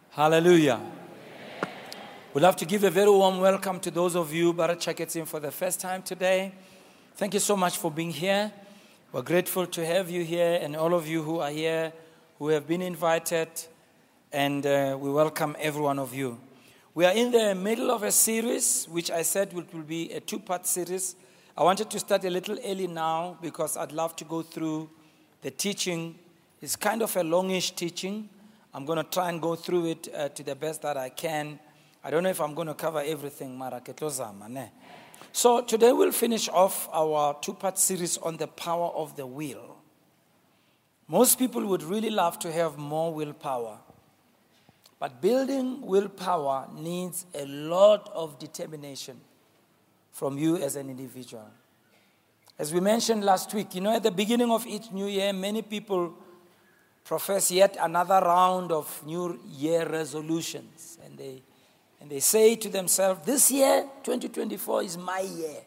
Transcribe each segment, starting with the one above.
Hallelujah. We'd love to give a very warm welcome to those of you, Barachaketim, for the first time today. Thank you so much for being here. We're grateful to have you here and all of you who are here, who have been invited, and we welcome every one of you. We are in the middle of a series, which I said will be a two-part series. I wanted to start a little early now because I'd love to go through the teaching. It's kind of a longish teaching. I'm going to try and go through it to the best that I can. I don't know if I'm going to cover everything, Mara Ketlozama, ne? So today we'll finish off our two-part series on the power of the will. Most people would really love to have more willpower. But building willpower needs a lot of determination from you as an individual. As we mentioned last week, at the beginning of each new year, many people profess yet another round of new year resolutions. And they say to themselves, this year, 2024, is my year.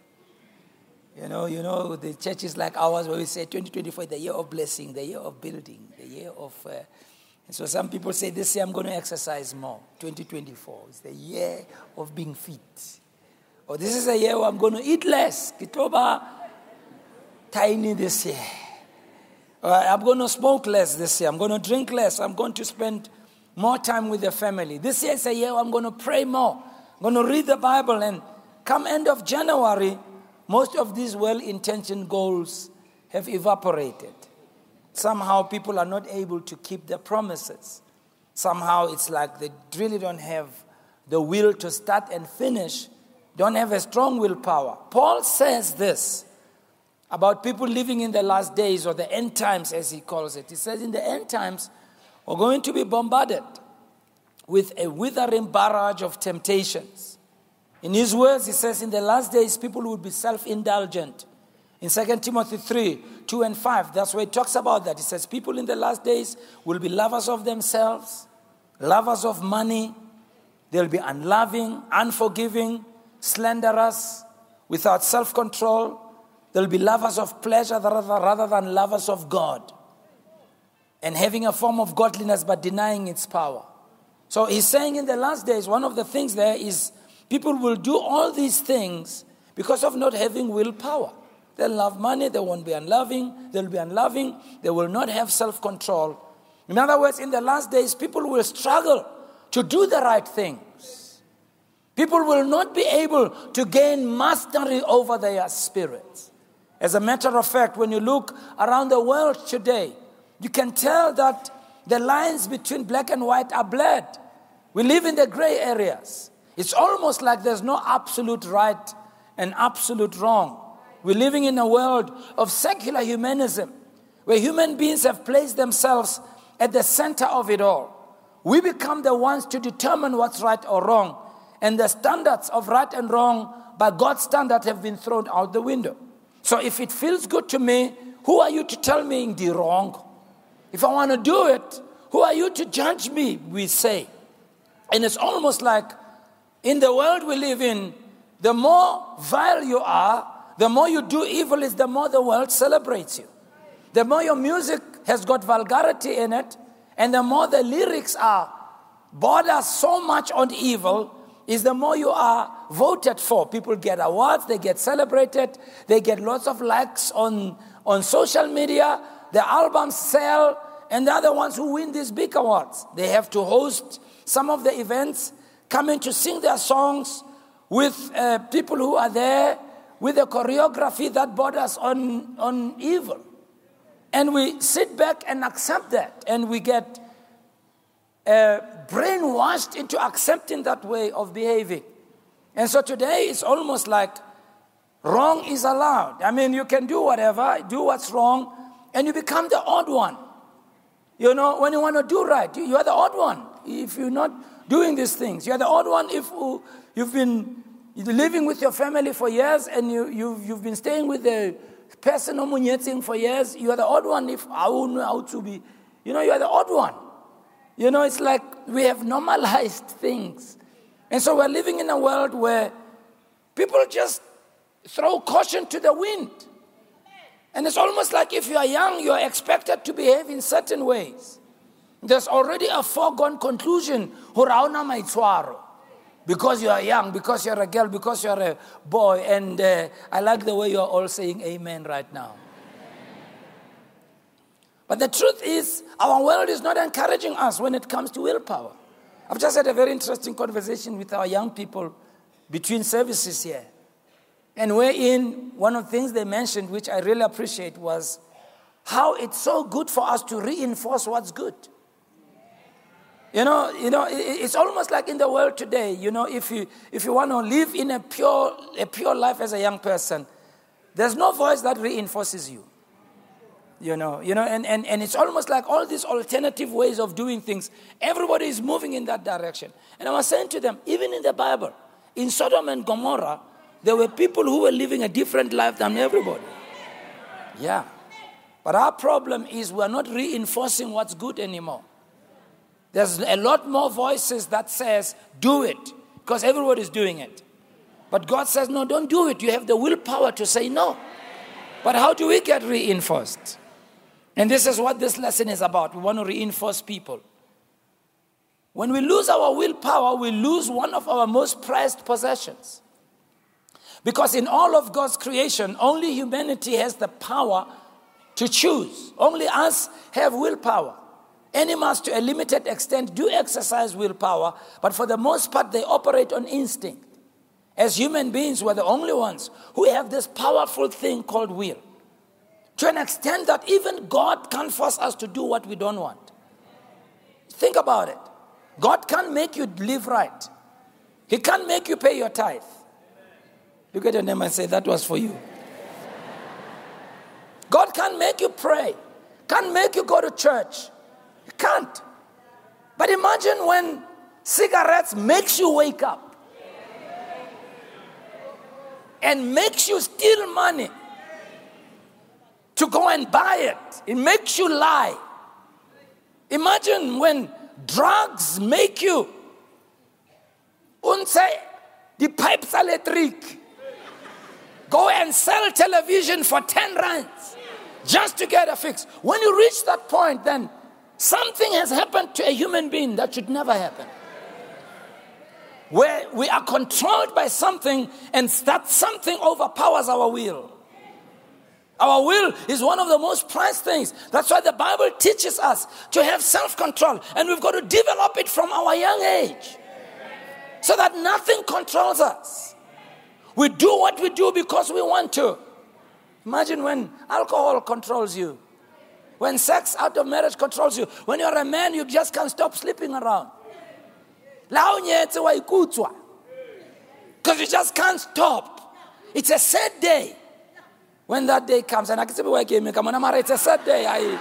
The churches like ours where we say 2024 is the year of blessing, the year of building, the year of... and so some people say, this year I'm going to exercise more. 2024 is the year of being fit. Or this is a year where I'm going to eat less. Kitoba tiny this year. I'm going to smoke less this year. I'm going to drink less. I'm going to spend more time with the family. This year is a year I'm going to pray more. I'm going to read the Bible. And come end of January, most of these well-intentioned goals have evaporated. Somehow people are not able to keep their promises. Somehow it's like they really don't have the will to start and finish, don't have a strong willpower. Paul says this about people living in the last days, or the end times as he calls it. He says in the end times, we're going to be bombarded with a withering barrage of temptations. In his words, he says in the last days, people will be self-indulgent. In 2 Timothy 3, 2 and 5, that's where he talks about that. He says people in the last days will be lovers of themselves, lovers of money. They'll be unloving, unforgiving, slanderous, without self-control. They'll be lovers of pleasure rather than lovers of God. And having a form of godliness but denying its power. So he's saying in the last days, one of the things there is people will do all these things because of not having willpower. They'll love money, they won't be unloving, they'll be unloving, they will not have self-control. In other words, in the last days, people will struggle to do the right things. People will not be able to gain mastery over their spirits. As a matter of fact, when you look around the world today, you can tell that the lines between black and white are blurred. We live in the gray areas. It's almost like there's no absolute right and absolute wrong. We're living in a world of secular humanism, where human beings have placed themselves at the center of it all. We become the ones to determine what's right or wrong, and the standards of right and wrong by God's standard have been thrown out the window. So if it feels good to me, who are you to tell me the wrong? If I want to do it, who are you to judge me, we say. And it's almost like in the world we live in, the more vile you are, the more you do evil is the more the world celebrates you. The more your music has got vulgarity in it, and the more the lyrics are border so much on evil, is the more you are voted for. People get awards, they get celebrated, they get lots of likes on social media, the albums sell, and they're the ones who win these big awards. They have to host some of the events, come in to sing their songs with people who are there, with a choreography that borders on evil. And we sit back and accept that, and we get brainwashed into accepting that way of behaving. And so today it's almost like wrong is allowed. I mean, you can do whatever, do what's wrong, and you become the odd one. When you want to do right, you are the odd one. If you're not doing these things, you are the odd one. If you've been living with your family for years and you've been staying with the person for years, you are the odd one. If I wouldn't know how to be, you are the odd one. It's like we have normalized things. And so we're living in a world where people just throw caution to the wind. And it's almost like if you are young, you are expected to behave in certain ways. There's already a foregone conclusion. Because you are young, because you're a girl, because you're a boy. And I like the way you're all saying amen right now. But the truth is, our world is not encouraging us when it comes to willpower. I've just had a very interesting conversation with our young people between services here. And wherein one of the things they mentioned, which I really appreciate, was how it's so good for us to reinforce what's good. You know, it's almost like in the world today, if you want to live in a pure life as a young person, there's no voice that reinforces you. And it's almost like all these alternative ways of doing things, everybody is moving in that direction. And I was saying to them, even in the Bible, in Sodom and Gomorrah, there were people who were living a different life than everybody. Yeah. But our problem is we're not reinforcing what's good anymore. There's a lot more voices that says, do it, because everybody's doing it. But God says, no, don't do it. You have the willpower to say no. But how do we get reinforced? And this is what this lesson is about. We want to reinforce people. When we lose our willpower, we lose one of our most prized possessions. Because in all of God's creation, only humanity has the power to choose. Only us have willpower. Animals, to a limited extent, do exercise willpower, but for the most part, they operate on instinct. As human beings, we're the only ones who have this powerful thing called will. To an extent that even God can't force us to do what we don't want. Think about it. God can't make you live right. He can't make you pay your tithe. Look at your name and say, that was for you. God can't make you pray. Can't make you go to church. You can't. But imagine when cigarettes makes you wake up and makes you steal money to go and buy it. It makes you lie. Imagine when drugs make you the pipes electric. Go and sell television for 10 rands just to get a fix. When you reach that point, then something has happened to a human being that should never happen. Where we are controlled by something and that something overpowers our will. Our will is one of the most prized things. That's why the Bible teaches us to have self-control. And we've got to develop it from our young age. So that nothing controls us. We do what we do because we want to. Imagine when alcohol controls you. When sex out of marriage controls you. When you're a man, you just can't stop sleeping around. Because you just can't stop. It's a sad day when that day comes. And I can say, it's a sad day.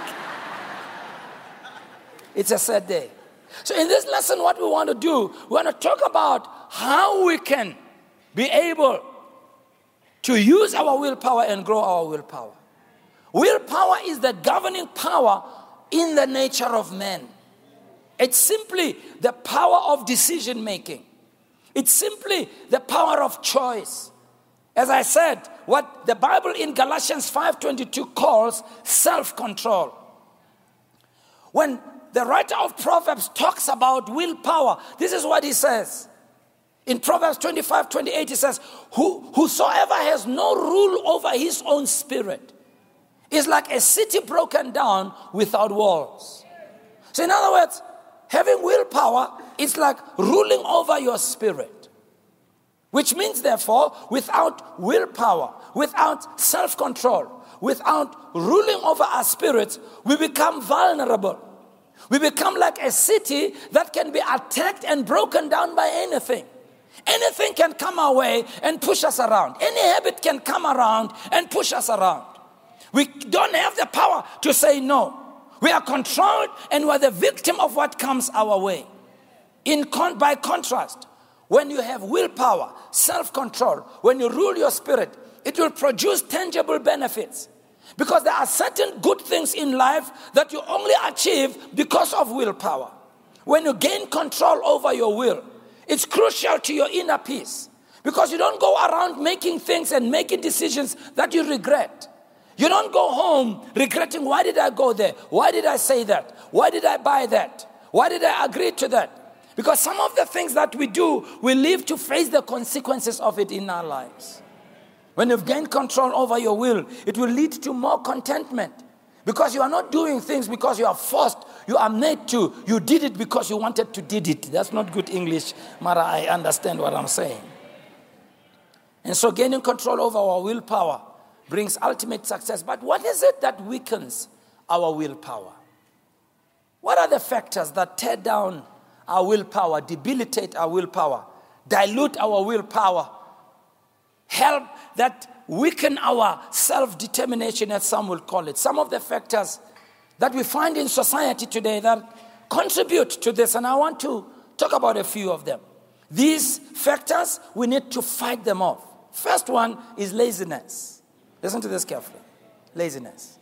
It's a sad day. So in this lesson, what we want to do, we want to talk about how we can be able to use our willpower and grow our willpower. Willpower is the governing power in the nature of man. It's simply the power of decision making. It's simply the power of choice. As I said, what the Bible in Galatians 5:22 calls self-control. When the writer of Proverbs talks about willpower, this is what he says. In Proverbs 25:28, he says, whosoever has no rule over his own spirit is like a city broken down without walls. So in other words, having willpower is like ruling over your spirit. Which means, therefore, without willpower, without self-control, without ruling over our spirits, we become vulnerable. We become like a city that can be attacked and broken down by anything. Anything can come our way and push us around. Any habit can come around and push us around. We don't have the power to say no. We are controlled and we're the victim of what comes our way. By contrast, when you have willpower, self-control, when you rule your spirit, it will produce tangible benefits. Because there are certain good things in life that you only achieve because of willpower. When you gain control over your will, it's crucial to your inner peace. Because you don't go around making things and making decisions that you regret. You don't go home regretting, why did I go there? Why did I say that? Why did I buy that? Why did I agree to that? Because some of the things that we do, we live to face the consequences of it in our lives. When you've gained control over your will, it will lead to more contentment. Because you are not doing things because you are forced, you are made to. You did it because you wanted to did it. That's not good English, Mara, I understand what I'm saying. And so gaining control over our willpower brings ultimate success. But what is it that weakens our willpower? What are the factors that tear down our willpower, debilitate our willpower, dilute our willpower, help that weaken our self-determination, as some will call it? Some of the factors that we find in society today that contribute to this, and I want to talk about a few of them. These factors, we need to fight them off. First one is laziness. Listen to this carefully. Laziness.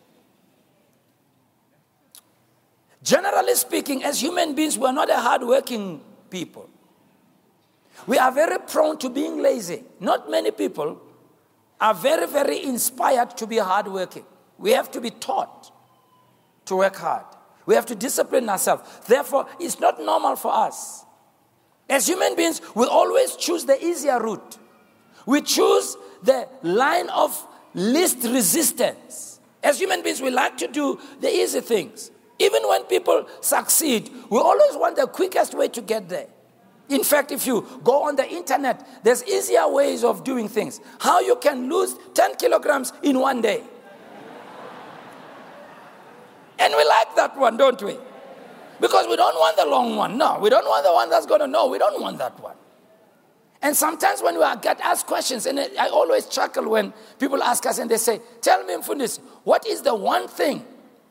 Generally speaking, as human beings, we are not a hardworking people. We are very prone to being lazy. Not many people are very, very inspired to be hardworking. We have to be taught to work hard. We have to discipline ourselves. Therefore, it's not normal for us. As human beings, we always choose the easier route. We choose the line of least resistance. As human beings, we like to do the easy things. Even when people succeed, we always want the quickest way to get there. In fact, if you go on the internet, there's easier ways of doing things. How you can lose 10 kilograms in one day. And we like that one, don't we? Because we don't want the long one. No, we don't want the one that's going to know. We don't want that one. And sometimes when we get asked questions, and I always chuckle when people ask us and they say, tell me, Mfundisi, what is the one thing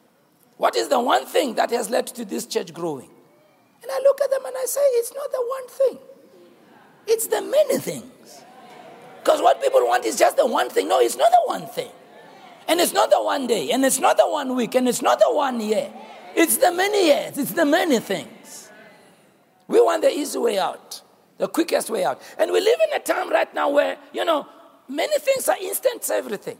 that has led to this church growing? And I look at them and I say, it's not the one thing. It's the many things. Because what people want is just the one thing. No, it's not the one thing. And it's not the one day. And it's not the 1 week. And it's not the 1 year. It's the many years. It's the many things. We want the easy way out. The quickest way out. And we live in a time right now where, many things are instant everything.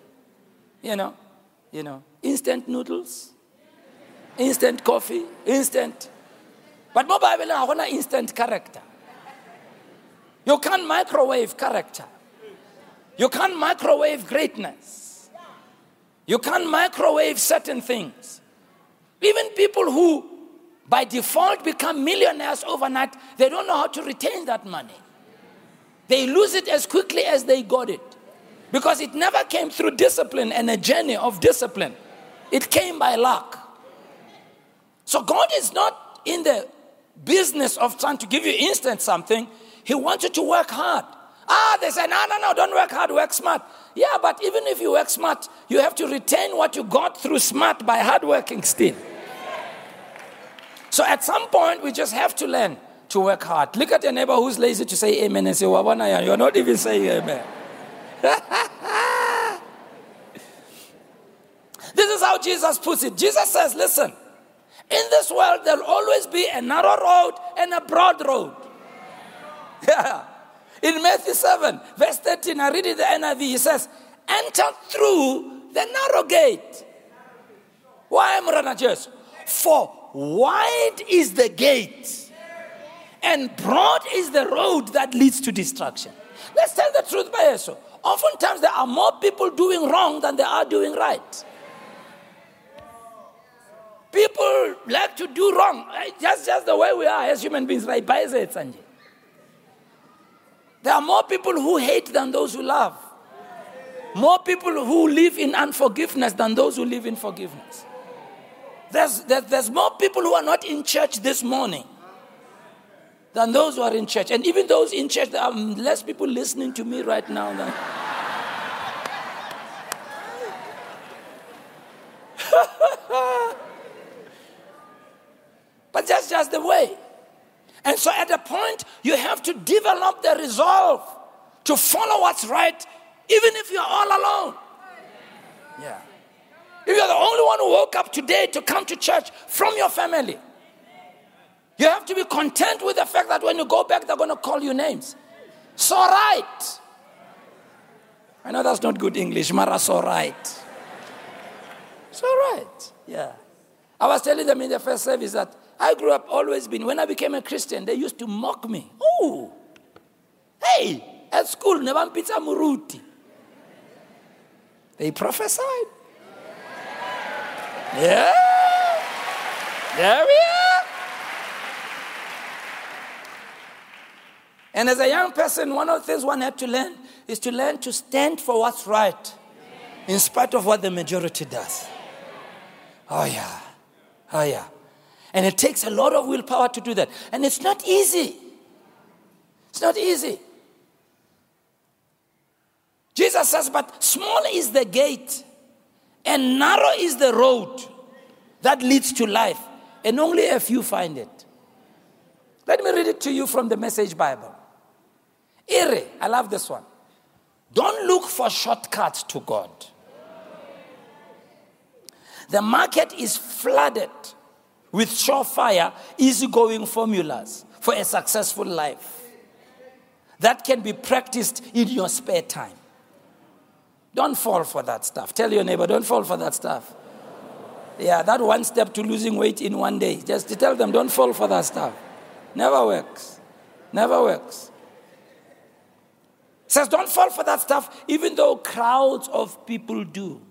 Instant noodles, instant coffee, instant. But mobile have instant character. You can't microwave character. You can't microwave greatness. You can't microwave certain things. Even people who by default become millionaires overnight, they don't know how to retain that money. They lose it as quickly as they got it. Because it never came through discipline and a journey of discipline. It came by luck. So God is not in the business of trying to give you instant something. He wants you to work hard. They say, no, don't work hard, work smart. Yeah, but even if you work smart, you have to retain what you got through smart by hard working still. So at some point, we just have to learn to work hard. Look at your neighbor who's lazy to say amen and say, Wabana, you're not even saying amen. This is how Jesus puts it. Jesus says, listen, in this world, there'll always be a narrow road and a broad road. Yeah. In Matthew 7, verse 13, I read it in the NIV, he says, enter through the narrow gate. Why, Murana Jesus? For wide is the gate, and broad is the road that leads to destruction. Let's tell the truth, Bayeso. Oftentimes there are more people doing wrong than there are doing right. People like to do wrong. Just the way we are as human beings, right? Sanjay. There are more people who hate than those who love. More people who live in unforgiveness than those who live in forgiveness. There's more people who are not in church this morning than those who are in church. And even those in church, there are less people listening to me right now than... But that's just the way. And so at a point, you have to develop the resolve to follow what's right, even if you're all alone. Yeah. If you're the only one who woke up today to come to church from your family, you have to be content with the fact that when you go back, they're going to call you names. So right. I know that's not good English, Mara, so right. So right. Yeah. I was telling them in the first service that I grew up when I became a Christian, they used to mock me. Oh, hey, at school, never pizza muruti. They prophesied. Yeah. There we are. And as a young person, one of the things one had to learn is to learn to stand for what's right in spite of what the majority does. Oh yeah. Oh yeah. And it takes a lot of willpower to do that. And it's not easy. It's not easy. Jesus says, but small is the gate and narrow is the road that leads to life, and only a few find it. Let me read it to you from the Message Bible. Ere, I love this one. Don't look for shortcuts to God. The market is flooded with surefire, easygoing formulas for a successful life that can be practiced in your spare time. Don't fall for that stuff. Tell your neighbor, don't fall for that stuff. Yeah, that one step to losing weight in one day. Just to tell them, don't fall for that stuff. Never works. Never works. It says, don't fall for that stuff, even though crowds of people do.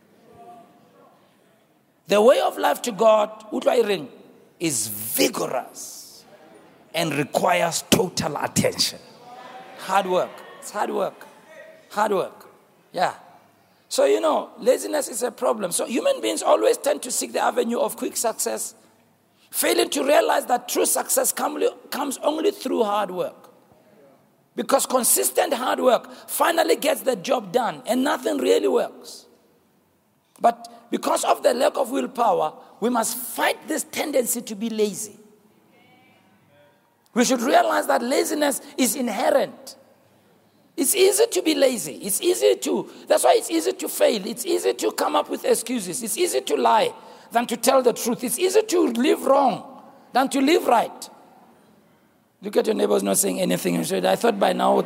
The way of life to God, is vigorous and requires total attention. Hard work. It's hard work. Hard work. Yeah. So, laziness is a problem. So human beings always tend to seek the avenue of quick success, failing to realize that true success comes only through hard work. Because consistent hard work finally gets the job done and nothing really works. But because of the lack of willpower, we must fight this tendency to be lazy. We should realize that laziness is inherent. It's easy to be lazy. That's why it's easy to fail. It's easy to come up with excuses. It's easy to lie than to tell the truth. It's easy to live wrong than to live right. Look at your neighbors not saying anything. And say, I thought by now,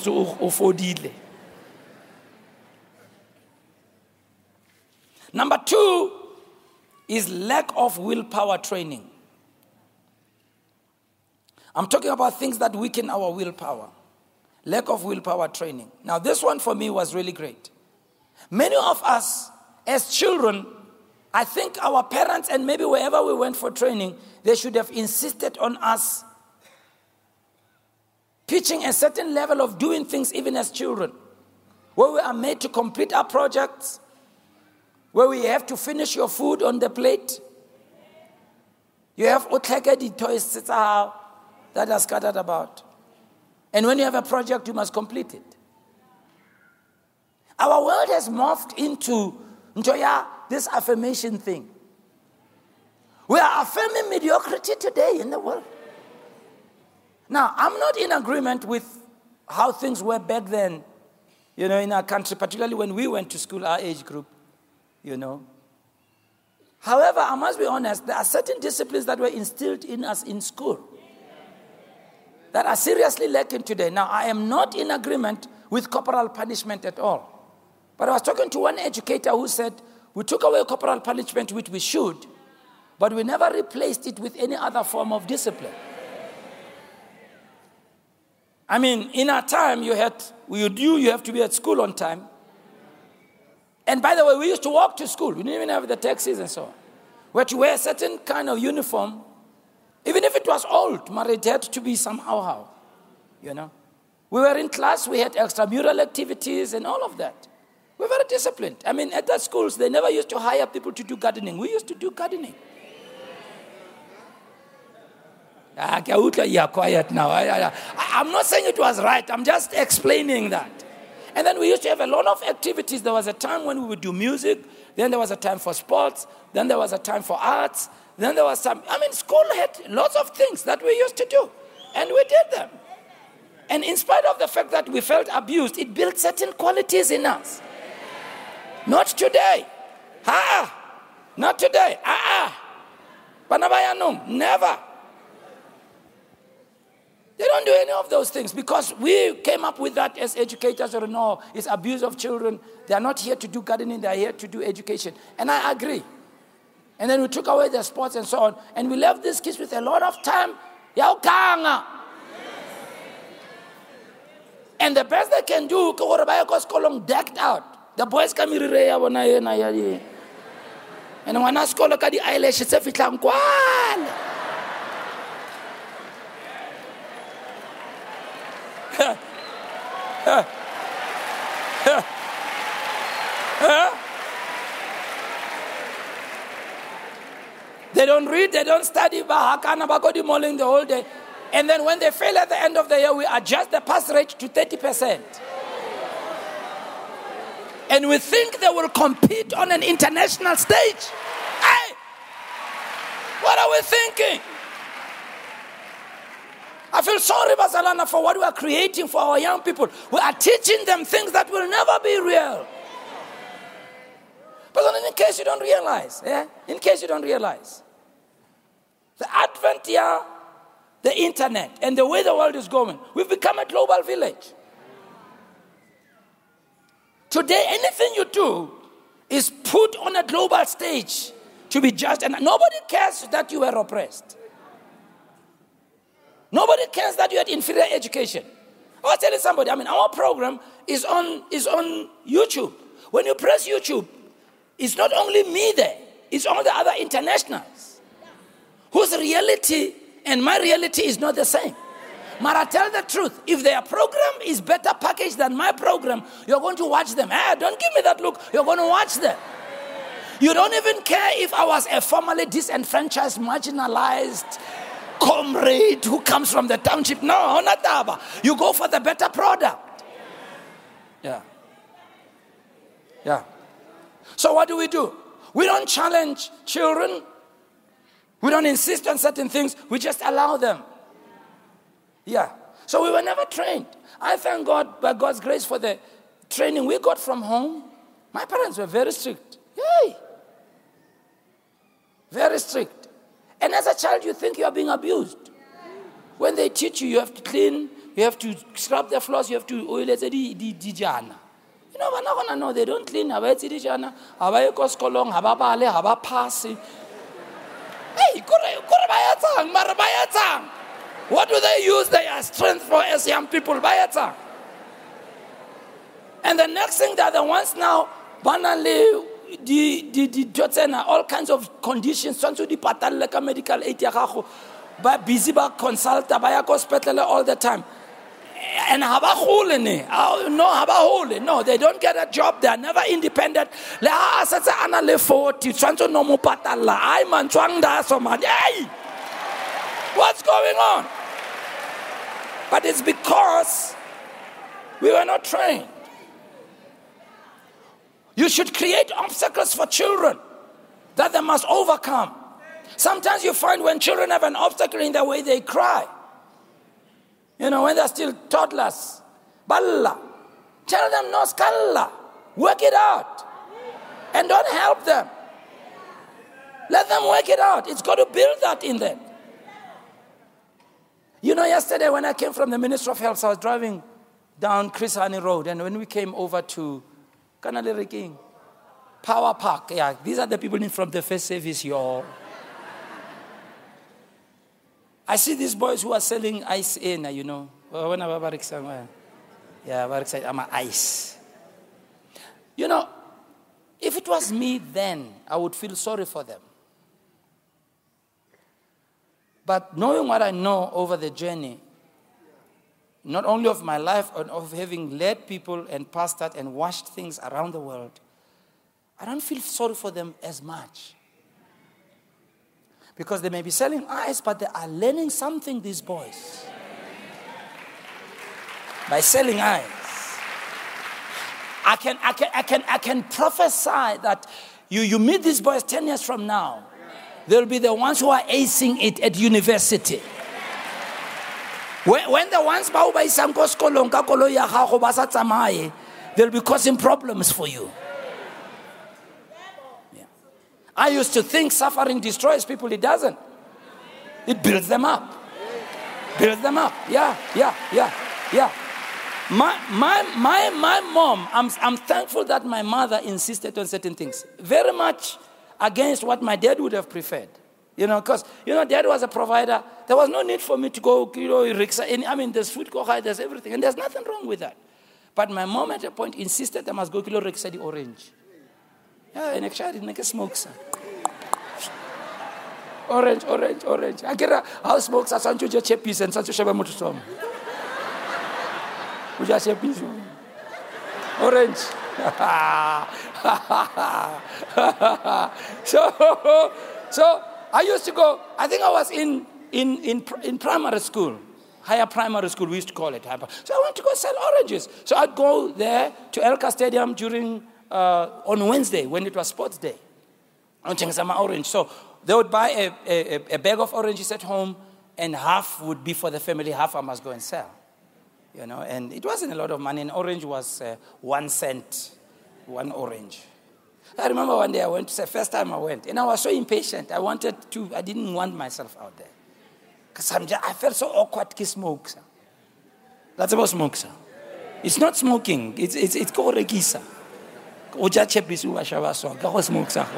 Number 2 is lack of willpower training. I'm talking about things that weaken our willpower. Lack of willpower training. Now, this one for me was really great. Many of us, as children, I think our parents and maybe wherever we went for training, they should have insisted on us pitching a certain level of doing things even as children, where we are made to complete our projects, where we have to finish your food on the plate. You have the toys that are scattered about. And when you have a project, you must complete it. Our world has morphed into this affirmation thing. We are affirming mediocrity today in the world. Now, I'm not in agreement with how things were back then, in our country, particularly when we went to school, our age group, However, I must be honest, there are certain disciplines that were instilled in us in school that are seriously lacking today. Now, I am not in agreement with corporal punishment at all. But I was talking to one educator who said, we took away corporal punishment, which we should, but we never replaced it with any other form of discipline. I mean, in our time, you have to be at school on time. And by the way, we used to walk to school. We didn't even have the taxis and so on. We had to wear a certain kind of uniform, even if it was old, but it had to be somehow. We were in class, we had extramural activities and all of that. We were very disciplined. I mean, at the schools, they never used to hire people to do gardening. We used to do gardening. You're quiet now. I'm not saying it was right. I'm just explaining that. And then we used to have a lot of activities. There was a time when we would do music. Then there was a time for sports. Then there was a time for arts. Then there was school had lots of things that we used to do. And we did them. And in spite of the fact that we felt abused, it built certain qualities in us. Not today. Not today. Never. They don't do any of those things because we came up with that as educators. Or no, it's abuse of children. They are not here to do gardening. They are here to do education. And I agree. And then we took away their sports and so on. And we left these kids with a lot of time. Yaukanga. And the best they can do, decked out. The boys come here. And when I school look at the eyelashes, if it's like, they don't read, they don't study, the whole day. And then when they fail at the end of the year, we adjust the pass rate to 30%. And we think they will compete on an international stage. Hey! What are we thinking? I feel sorry, Basalana, for what we are creating for our young people. We are teaching them things that will never be real. But in case you don't realize, in case you don't realize, the advent here, the internet, and the way the world is going, we've become a global village. Today, anything you do is put on a global stage to be judged, and nobody cares that you were oppressed. Nobody cares that you had inferior education. I was telling somebody, our program is on YouTube. When you press YouTube, it's not only me there, it's all the other internationals whose reality and my reality is not the same. But I tell the truth, if their program is better packaged than my program, you're going to watch them. Don't give me that look. You're going to watch them. You don't even care if I was a formerly disenfranchised, marginalized comrade who comes from the township. No, not that. You go for the better product. Yeah. So what do? We don't challenge children. We don't insist on certain things. We just allow them. Yeah. So we were never trained. I thank God, by God's grace, for the training we got from home. My parents were very strict. Very strict. And as a child, you think you are being abused. When they teach you, you have to clean, you have to scrub the floors, you have to oil it. You know, we're not going to know. They don't clean. What do they use their strength for as young people? And the next thing, they're the ones now, banally, all kinds of conditions, medical aid, busy consult, hospital all the time. And no, they don't get a job. They are never independent. What's going on? But it's because we were not trained. You should create obstacles for children that they must overcome. Sometimes you find when children have an obstacle in the way, they cry. You know, when they're still toddlers. Balla. Tell them no skalla. Work it out. And don't help them. Let them work it out. It's got to build that in them. You know, yesterday when I came from the Ministry of Health, I was driving down Chris Hani Road. And when we came over to Kanalere King, Power Park, these are the people in from the first service, y'all. I see these boys who are selling ice in, you know. When I'm ice. You know, if it was me then, I would feel sorry for them. But knowing what I know over the journey, not only of my life, but of having led people and pastored and watched things around the world, I don't feel sorry for them as much. Because they may be selling ice, but they are learning something, these boys. By selling ice. I can prophesy that you meet these boys 10 years from now, they'll be the ones who are acing it at university. When the ones they'll be causing problems for you. I used to think suffering destroys people. It doesn't. It builds them up. Builds them up. Yeah. My mom, I'm thankful that my mother insisted on certain things. Very much, against what my dad would have preferred. Because, dad was a provider. There was no need for me to go, there's food, there's everything. And there's nothing wrong with that. But my mom at a point insisted I must go kilo rekisa the orange. Yeah, and actually, I smoke, sir. Orange. I get a house smokes, I want to just check piece and such a shabba motorsom. We just check piece. Orange. So I used to go, I think I was in primary school, higher primary school, we used to call it. So I went to go sell oranges. So I'd go there to Elka Stadium on Wednesday when it was sports day. On Chengisama Orange. So they would buy a bag of oranges at home, and half would be for the family, half I must go and sell. And it wasn't a lot of money. An orange was 1 cent, one orange. I remember one day I went, the first time I went, and I was so impatient. I didn't want myself out there. Because I felt so awkward to smoke. Sir. That's about smoke, sir. It's not smoking. It's called regisa. Oja chepisu wa shawaso. Go smoke, sir.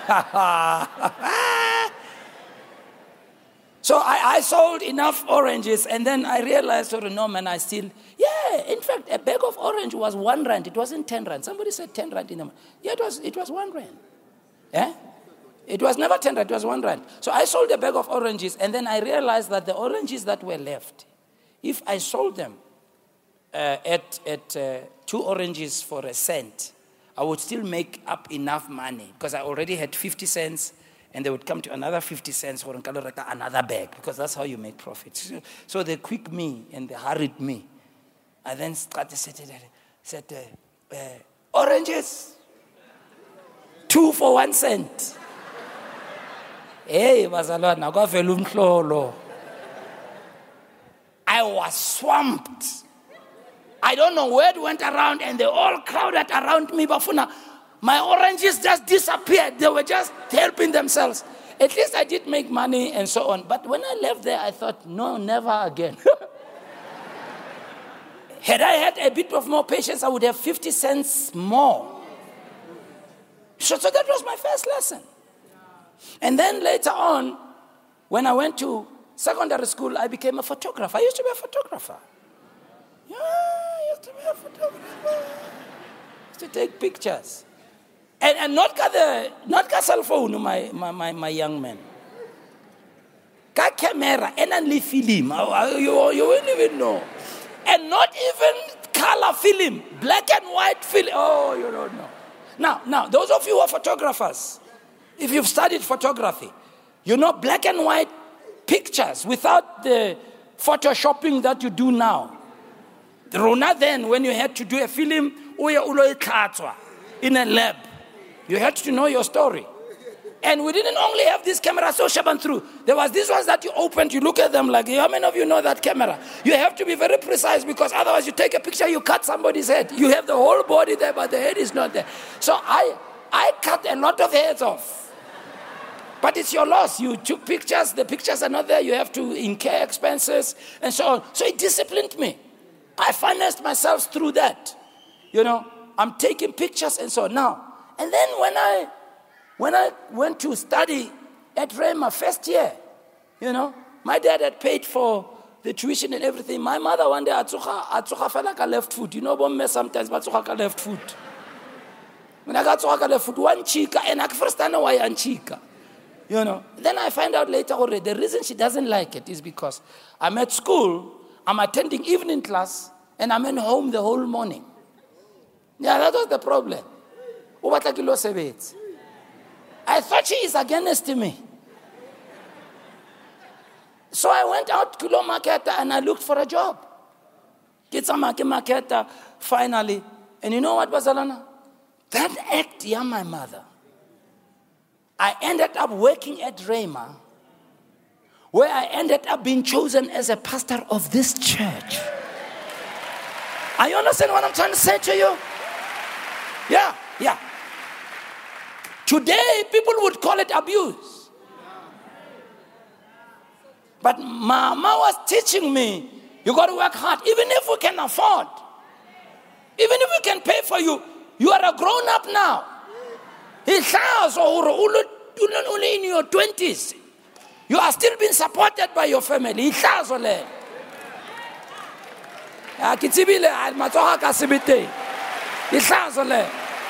So I sold enough oranges, and then I realized, no, man, in fact, a bag of orange was 1 rand. It wasn't 10 rand. Somebody said 10 rand in the market. Yeah, it was 1 rand. Yeah? It was never 10 rand, it was 1 rand. So I sold a bag of oranges, and then I realized that the oranges that were left, if I sold them at 2 oranges for 1 cent, I would still make up enough money, because I already had 50 cents, and they would come to another 50 cents for another bag, because that's how you make profits. So they quick me and they hurried me. I then started said, oranges, 2 for 1 cent. Hey, I was swamped. I don't know where it went around, and they all crowded around me, Bafuna. My oranges just disappeared. They were just helping themselves. At least I did make money and so on. But when I left there, I thought, no, never again. Had I had a bit of more patience, I would have 50 cents more. So that was my first lesson. And then later on, when I went to secondary school, I became a photographer. I used to be a photographer. Yeah, I used to be a photographer. I used to take pictures. And not got cell phone, my young man. Got camera and only film. You won't even know. And not even color film, black and white film. Oh, you don't know. Now, those of you who are photographers, if you've studied photography, you know black and white pictures without the photoshopping that you do now. Rona then, when you had to do a film, in a lab, you had to know your story. And we didn't only have this camera so sharp and through. There was these ones that you opened, you look at them like, how many of you know that camera? You have to be very precise, because otherwise you take a picture, you cut somebody's head. You have the whole body there, but the head is not there. So I cut a lot of heads off. But it's your loss. You took pictures, the pictures are not there, you have to incur expenses and so on. So it disciplined me. I financed myself through that. I'm taking pictures and so on. Now, and then when I went to study at Rhema first year, my dad had paid for the tuition and everything. My mother one day, atsuka felt like I left foot. Bomme sometimes, but atsuka left foot. When I got atsuka left foot, one chica, and I first know why one chica. Then I find out later already, the reason she doesn't like it is because I'm at school, I'm attending evening class, and I'm at home the whole morning. Yeah, that was the problem. I thought she is against me. So I went out to Kilo Maketa and I looked for a job. Get some Maketa finally. And you know what, Bazalana? That act, my mother. I ended up working at Rhema, where I ended up being chosen as a pastor of this church. Are you understand what I'm trying to say to you? Yeah. Today, people would call it abuse. But Mama was teaching me, you got to work hard. Even if we can afford, even if we can pay for you, you are a grown-up now. not only in your 20s. You are still being supported by your family. Ihlazo le. Ya kitsibile matsoga ka sebete. Ihlazo le.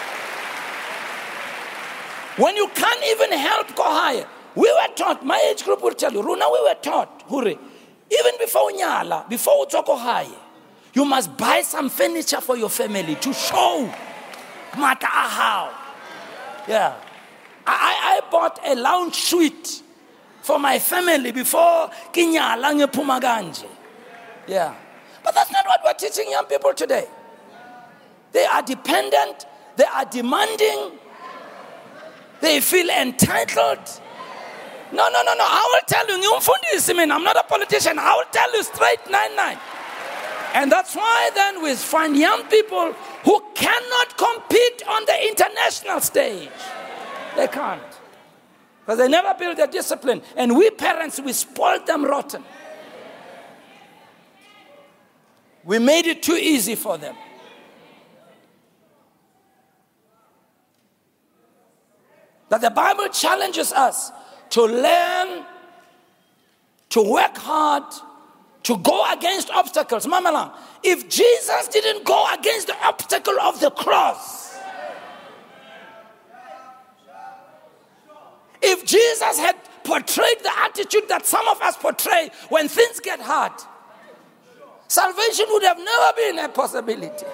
When you can't even help go higher. We were taught, my age group will tell you, Runa, we were taught, Hure, even before Nyala, before Utoko High, you must buy some furniture for your family to show Mata how. Yeah. I bought a lounge suite for my family before Kinyala Pumaganje. Yeah. But that's not what we're teaching young people today. They are dependent, they are demanding, they feel entitled. No. I will tell you, I'm not a politician. I will tell you straight 99. And that's why then we find young people who cannot compete on the international stage. They can't. Because they never build their discipline. And we parents, we spoiled them rotten. We made it too easy for them. That the Bible challenges us to learn, to work hard, to go against obstacles. Mamalang, if Jesus didn't go against the obstacle of the cross, if Jesus had portrayed the attitude that some of us portray when things get hard, salvation would have never been a possibility.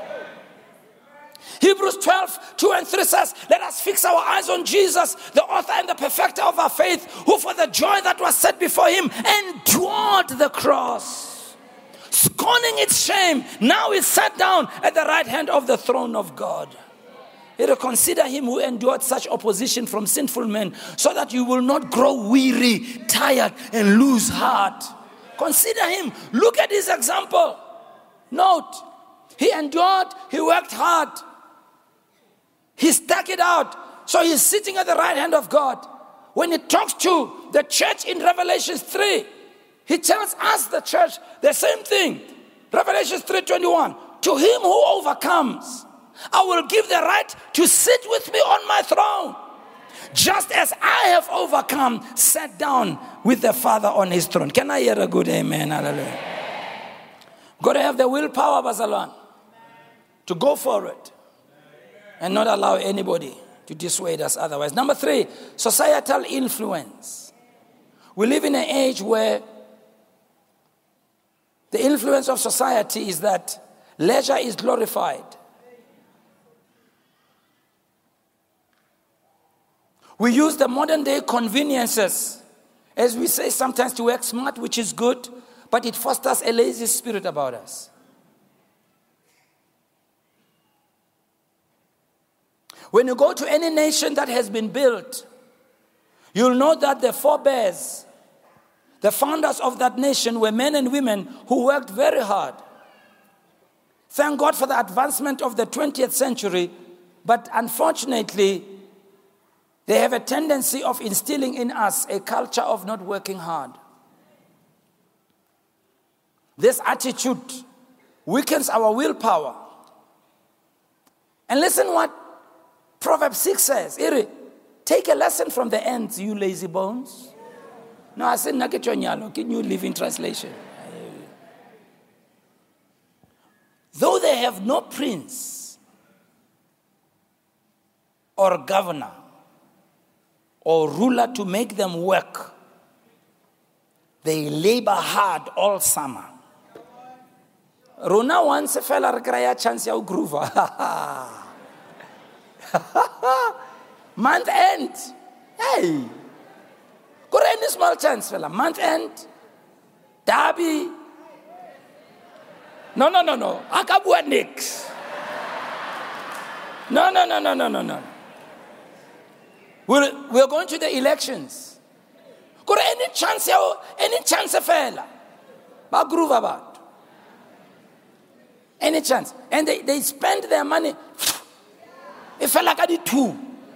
Hebrews 12, 2 and 3 says, let us fix our eyes on Jesus, the author and the perfecter of our faith, who for the joy that was set before him endured the cross, scorning its shame. Now is sat down at the right hand of the throne of God. Consider him who endured such opposition from sinful men, so that you will not grow weary, tired, and lose heart. Consider him. Look at his example. Note, he endured, he worked hard. He stuck it out. So he's sitting at the right hand of God. When he talks to the church in Revelation 3, he tells us, the church, the same thing. Revelation 3:21. To him who overcomes, I will give the right to sit with me on my throne, just as I have overcome, sat down with the Father on his throne. Can I hear a good amen? Hallelujah. Got to have the willpower, Bazalan, to go for it and not allow anybody to dissuade us otherwise. Number 3, societal influence. We live in an age where the influence of society is that leisure is glorified. We use the modern day conveniences, as we say sometimes, to work smart, which is good, but it fosters a lazy spirit about us. When you go to any nation that has been built, you'll know that the forebears, the founders of that nation, were men and women who worked very hard. Thank God for the advancement of the 20th century, but unfortunately, they have a tendency of instilling in us a culture of not working hard. This attitude weakens our willpower. And listen what Proverbs 6 says. Take a lesson from the ants, you lazy bones. No, I said, can you Living Translation? Though they have no prince or governor or ruler to make them work, they labor hard all summer. Rona once a fella require chance ya groover. Month end. Hey. Go any small chance, fella. Month end. Derby. No. Akabua nix. No. We're going to the elections. Go any chance, fella. Ba groove about. Any chance. And they spend their money. It felt like I did too.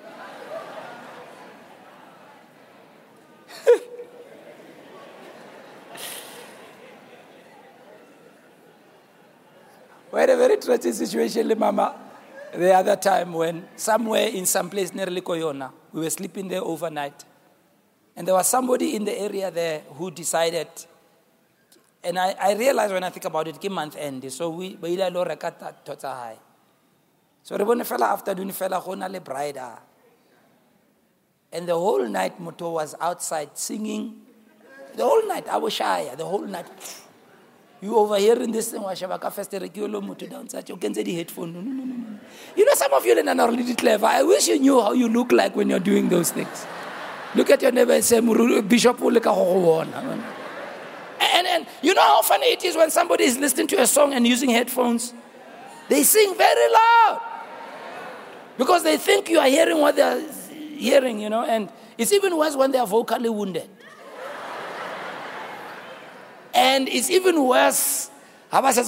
We had a very tragic situation, Mama, the other time when somewhere in some place near Likoyona, We were sleeping there overnight. And there was somebody in the area there who decided, and I realized when I think about it, month end. So we lo reka tota high. So re bone fela afternoon fela go na le bride. And the whole night Moto was outside singing. The whole night, I was shy. The whole night. You over here in this thing, Washabaka Fester, Moto downside. You can say the headphone. No. You know, some of you are really clever. I wish you knew how you look like when you're doing those things. Look at your neighbor and say, Bishop and you know how funny it is when somebody is listening to a song and using headphones? They sing very loud. Because they think you are hearing what they are hearing, you know. And it's even worse when they are vocally wounded. And it's even worse because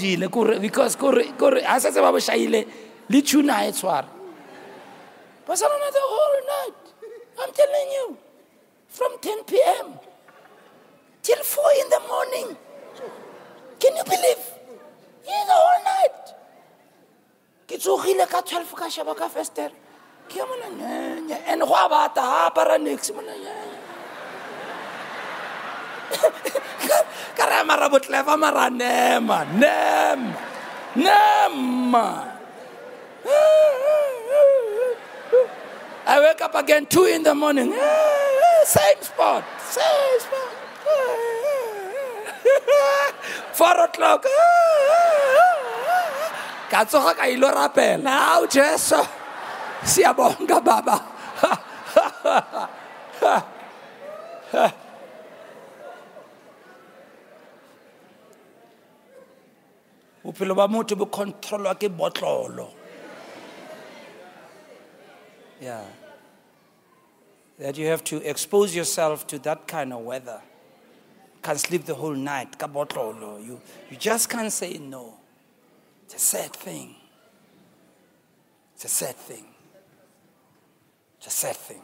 but the whole night, I'm telling you, from 10 p.m. till 4 in the morning. Can you believe? Yeah, the whole night. Kitsogile ka 12 ka shaba ka fester. Ke mona and go abata ha para next mona. Karama rabotleva mara nema. I wake up again 2 in the morning. Same spot. 4 o'clock. Katsoga ka ilo rapela. Now Jesu. Siyabonga baba. Bophelo ba motho bo controlwa ke botlolo. Yeah. That you have to expose yourself to that kind of weather. Can't sleep the whole night. You just can't say no. It's a sad thing. It's a sad thing. It's a sad thing.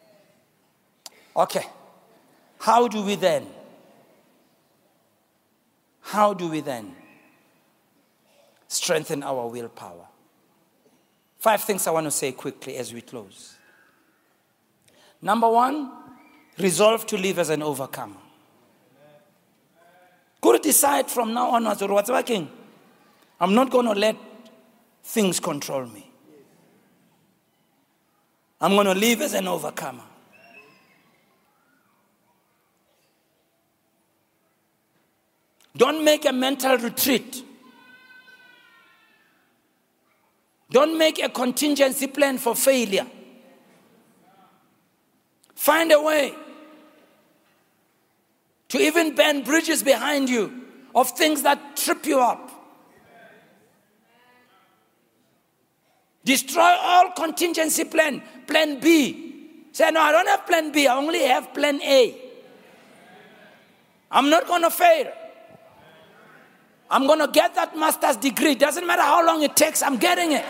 Okay. How do we then strengthen our willpower? 5 things I want to say quickly as we close. Number 1, resolve to live as an overcomer. Could decide from now onwards, or what's working? I'm not going to let things control me. I'm going to live as an overcomer. Don't make a mental retreat. Don't make a contingency plan for failure. Find a way to even burn bridges behind you of things that trip you up. Destroy all contingency plan B. Say, no, I don't have plan B. I only have plan A. I'm not going to fail. I'm going to get that master's degree. Doesn't matter how long it takes, I'm getting it.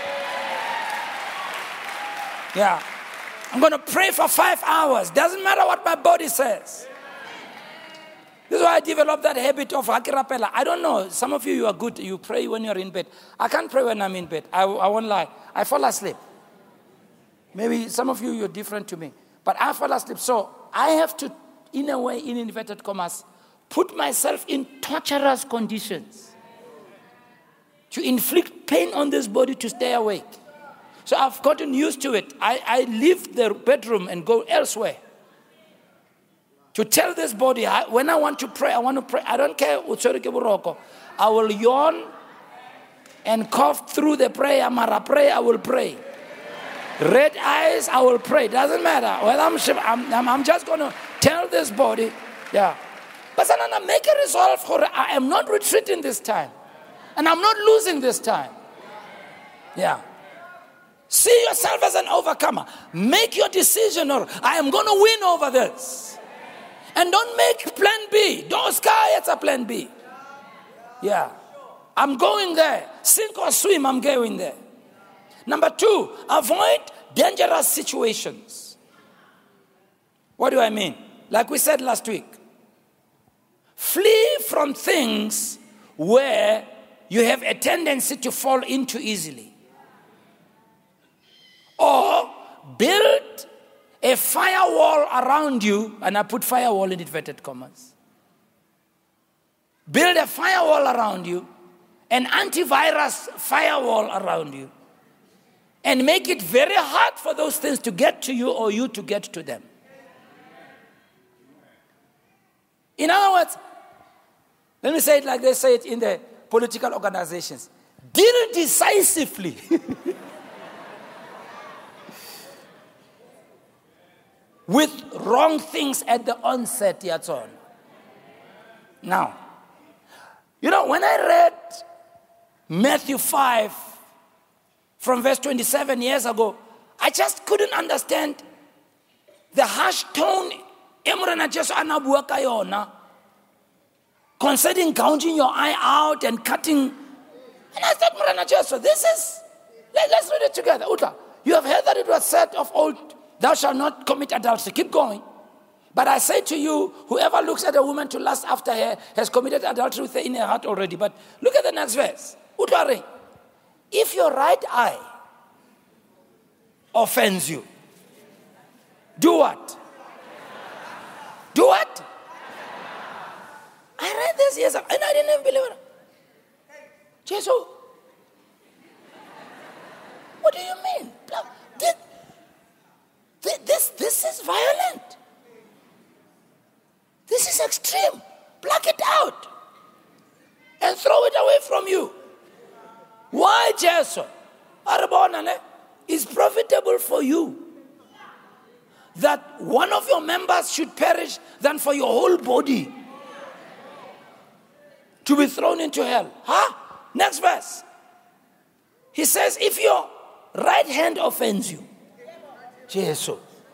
Yeah. I'm going to pray for 5 hours. Doesn't matter what my body says. This is why I developed that habit of hakirapela. I don't know. Some of you are good. You pray when you're in bed. I can't pray when I'm in bed. I won't lie. I fall asleep. Maybe some of you, you're different to me. But I fall asleep. So I have to, in a way, in inverted commas, put myself in torturous conditions to inflict pain on this body to stay awake. So I've gotten used to it. I leave the bedroom and go elsewhere. To tell this body, when I want to pray, I want to pray. I don't care. I will yawn and cough through the prayer. I will pray. Red eyes, I will pray. Doesn't matter. Well, I'm just going to tell this body, yeah. But Sanana, make a resolve for I am not retreating this time. And I'm not losing this time. Yeah. See yourself as an overcomer. Make your decision, or I am going to win over this. And don't make plan B. Don't sky, it's a plan B. Yeah. I'm going there. Sink or swim, I'm going there. Number 2, avoid dangerous situations. What do I mean? Like we said last week. Flee from things where you have a tendency to fall into easily. Or build a firewall around you, and I put firewall in inverted commas. Build a firewall around you, an antivirus firewall around you, and make it very hard for those things to get to you or you to get to them. In other words, let me say it like they say it in the political organizations. Deal decisively. With wrong things at the onset, Yatson. Now, when I read Matthew 5 from verse 27 years ago, I just couldn't understand the harsh tone concerning gouging your eye out and cutting. And I thought, let's read it together. Uta, you have heard that it was said of old, thou shalt not commit adultery. Keep going. But I say to you, whoever looks at a woman to lust after her has committed adultery with her in her heart already. But look at the next verse. Utare, if your right eye offends you, do what? Do what? I read this years ago, and I didn't even believe it. Jesus, what do you mean? This is violent. This is extreme. Pluck it out and throw it away from you. Why, Jesus? It's profitable for you that one of your members should perish than for your whole body to be thrown into hell. Next verse. He says, if your right hand offends you, Jesus.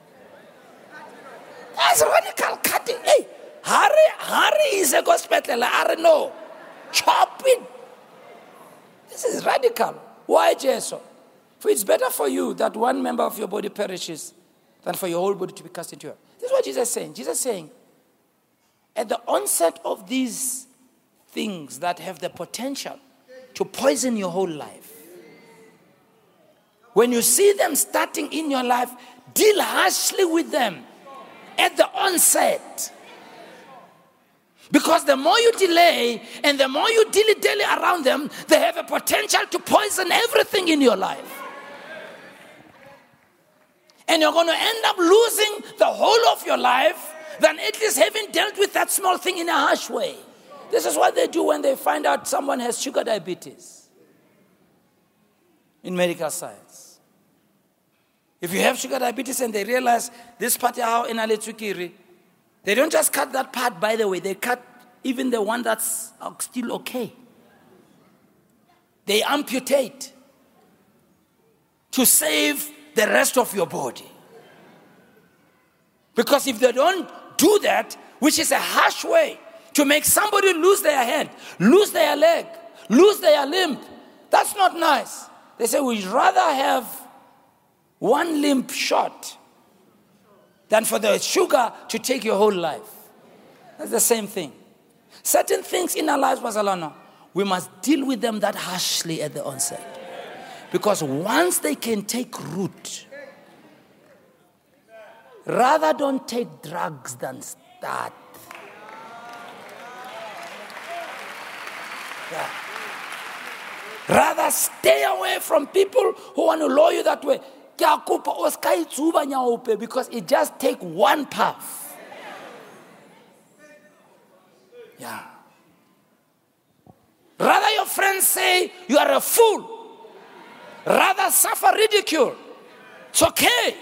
That's radical cutting. Hey, hurry is a gospel. No. Chop it. This is radical. Why, Jesus? For it's better for you that one member of your body perishes than for your whole body to be cast into hell. This is what Jesus is saying. Jesus is saying, at the onset of these things that have the potential to poison your whole life, when you see them starting in your life, deal harshly with them at the onset. Because the more you delay and the more you dilly-dally around them, they have a potential to poison everything in your life. And you're going to end up losing the whole of your life than at least having dealt with that small thing in a harsh way. This is what they do when they find out someone has sugar diabetes in medical science. If you have sugar diabetes and they realize this part how in aletukiri, they don't just cut that part, by the way, they cut even the one that's still okay. They amputate to save the rest of your body. Because if they don't do that, which is a harsh way to make somebody lose their hand, lose their leg, lose their limb, that's not nice. They say we'd rather have one limb shot than for the sugar to take your whole life. That's the same thing. Certain things in our lives, Bazalana, we must deal with them that harshly at the onset. Because once they can take root, rather don't take drugs than start. Yeah. Rather stay away from people who want to lure you that way. Because it just takes one path. Yeah. Rather your friends say you are a fool. Rather suffer ridicule. It's okay.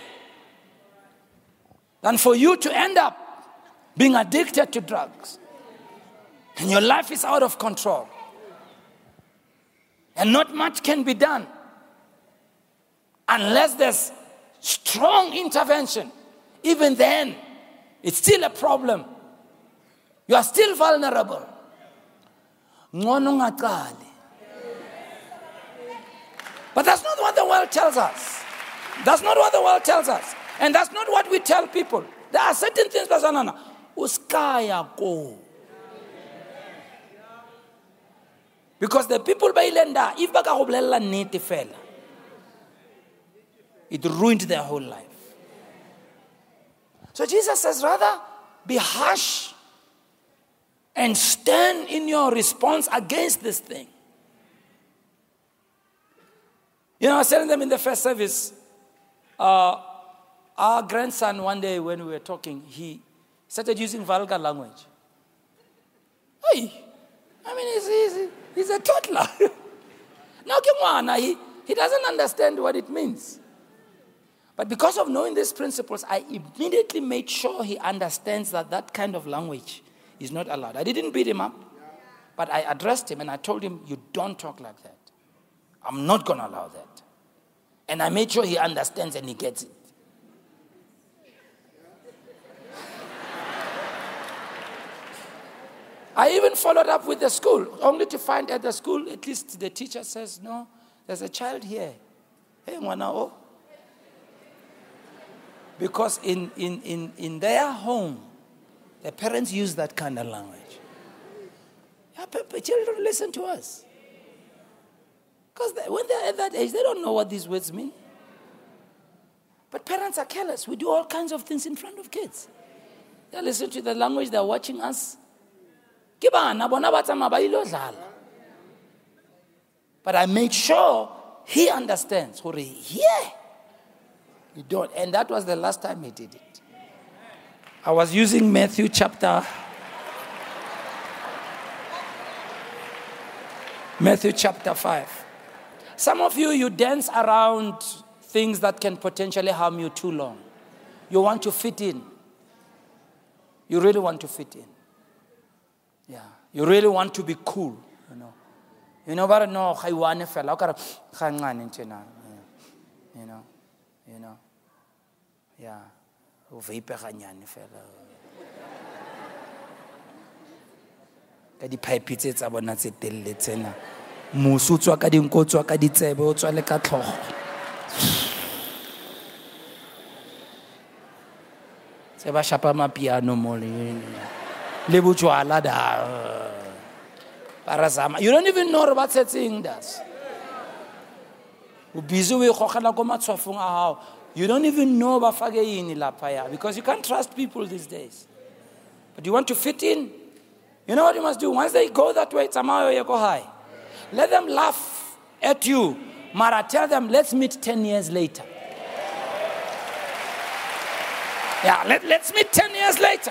Than for you to end up being addicted to drugs. And your life is out of control. And not much can be done unless there's strong intervention. Even then, it's still a problem. You are still vulnerable. But that's not what the world tells us. That's not what the world tells us. And that's not what we tell people. There are certain things, because the people by Lenda, if baka go bolella nnete fela, It ruined their whole life. So Jesus says, rather be harsh and stand in your response against this thing. You know, I was telling them in the first service, our grandson one day when we were talking, he started using vulgar language. Hey, I mean, he's a toddler. Now, he doesn't understand what it means. But because of knowing these principles, I immediately made sure he understands that that kind of language is not allowed. I didn't beat him up, but I addressed him and I told him, you don't talk like that. I'm not going to allow that. And I made sure he understands and he gets it. I even followed up with the school, only to find at the school, at least the teacher says, no, there's a child here. Hey, Mwana. Because in their home, the parents use that kind of language. Yeah, children listen to us. Because when they're at that age, they don't know what these words mean. But parents are careless. We do all kinds of things in front of kids. They listen to the language, they're watching us. But I made sure he understands. Yeah. You don't. And that was the last time he did it. I was using Matthew chapter 5. Some of you dance around things that can potentially harm you too long. You want to fit in. You really want to fit in. Yeah. You really want to be cool, you know. You know, but no, you know. Yeah. Ka di pipe tsa bona tse telle tsena. Musu tswa ka dinko tswa ka ditsebe o tswa le ka tlhogo. Se ba shapa mapiano mo le botjwala da. Parazama. You don't even know what setting does. Busy we khogela ko matshwafong a hao. You don't even know bafake yini lapha ya because you can't trust people these days. But you want to fit in. You know what you must do? Once they go that way, tamayo you go high. Let them laugh at you. Mara, tell them, let's meet 10 years later. Yeah, let's meet 10 years later.